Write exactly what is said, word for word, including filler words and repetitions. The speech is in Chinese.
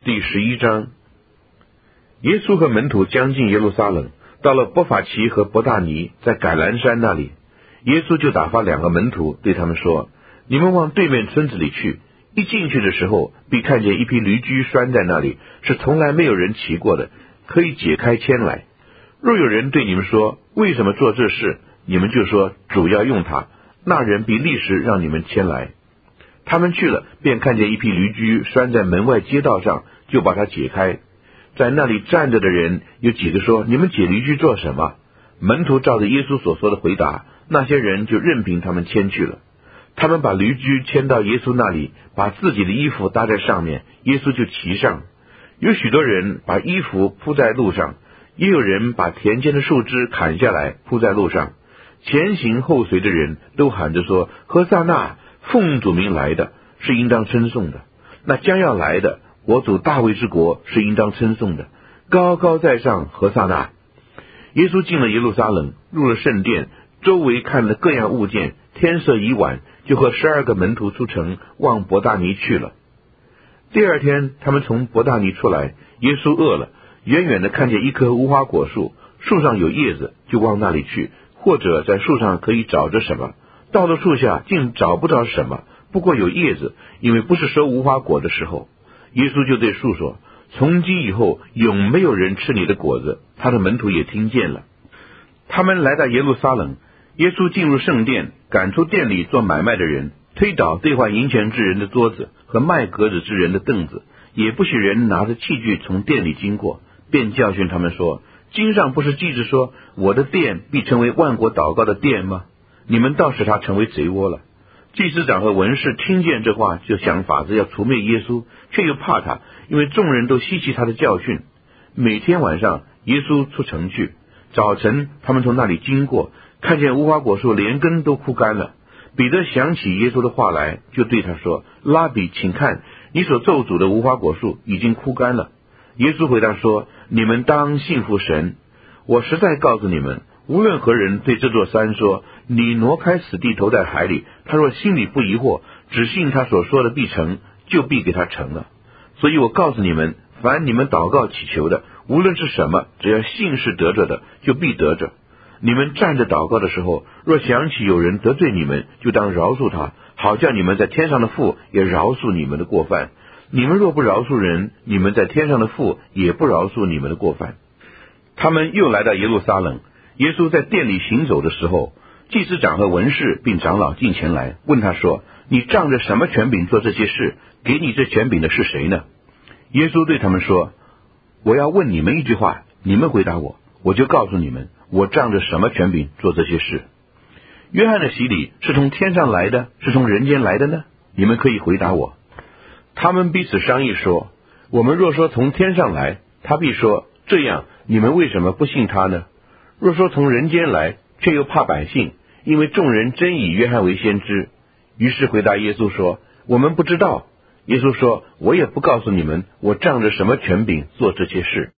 第十一章。耶稣和门徒将近耶路撒冷，到了伯法其和伯大尼，在橄榄山那里，耶稣就打发两个门徒，对他们说：你们往对面村子里去，一进去的时候，必看见一匹驴驹拴在那里，是从来没有人骑过的，可以解开牵来。若有人对你们说，为什么做这事，你们就说，主要用它，那人必立时让你们牵来。他们去了，便看见一匹驴驹拴在门外街道上，就把它解开。在那里站着的人有几个说：你们解驴驹做什么？门徒照着耶稣所说的回答，那些人就任凭他们牵去了。他们把驴驹牵到耶稣那里，把自己的衣服搭在上面，耶稣就骑上。有许多人把衣服铺在路上，也有人把田间的树枝砍下来铺在路上。前行后随的人都喊着说：何撒那，奉主名来的，是应当称颂的；那将要来的，我主大卫之国，是应当称颂的。高高在上，何撒那。耶稣进了耶路撒冷，入了圣殿，周围看了各样物件，天色已晚，就和十二个门徒出城，往伯大尼去了。第二天，他们从伯大尼出来，耶稣饿了，远远的看见一棵无花果树，树上有叶子，就往那里去，或者在树上可以找着什么。到了树下，竟找不着什么，不过有叶子，因为不是收无花果的时候。耶稣就对树说：从今以后，永没有人吃你的果子。他的门徒也听见了。他们来到耶路撒冷，耶稣进入圣殿，赶出店里做买卖的人，推倒兑换银钱之人的桌子和卖鸽子之人的凳子，也不许人拿着器具从店里经过，便教训他们说：经上不是记着说，我的殿必成为万国祷告的殿吗？你们倒使它成为贼窝了。祭司长和文士听见这话，就想法子要除灭耶稣，却又怕他，因为众人都希奇他的教训。每天晚上，耶稣出城去，早晨他们从那里经过，看见无花果树连根都枯干了。彼得想起耶稣的话来，就对他说：拉比，请看，你所咒诅的无花果树已经枯干了。耶稣回答说：你们当信服神。我实在告诉你们，无论何人对这座山说，你挪开死地投在海里，他若心里不疑惑，只信他所说的必成，就必给他成了。所以我告诉你们，凡你们祷告祈求的，无论是什么，只要信是得着的，就必得着。你们站着祷告的时候，若想起有人得罪你们，就当饶恕他，好叫你们在天上的父也饶恕你们的过犯。你们若不饶恕人，你们在天上的父也不饶恕你们的过犯。他们又来到耶路撒冷，耶稣在殿里行走的时候，祭司长和文士并长老近前来，问他说：你仗着什么权柄做这些事？给你这权柄的是谁呢？耶稣对他们说：我要问你们一句话，你们回答我，我就告诉你们，我仗着什么权柄做这些事。约翰的洗礼是从天上来的，是从人间来的呢？你们可以回答我。他们彼此商议说：我们若说从天上来，他必说：这样，你们为什么不信他呢？若说从人间来，却又怕百姓，因为众人真以约翰为先知。于是回答耶稣说：我们不知道。耶稣说：我也不告诉你们，我仗着什么权柄做这些事。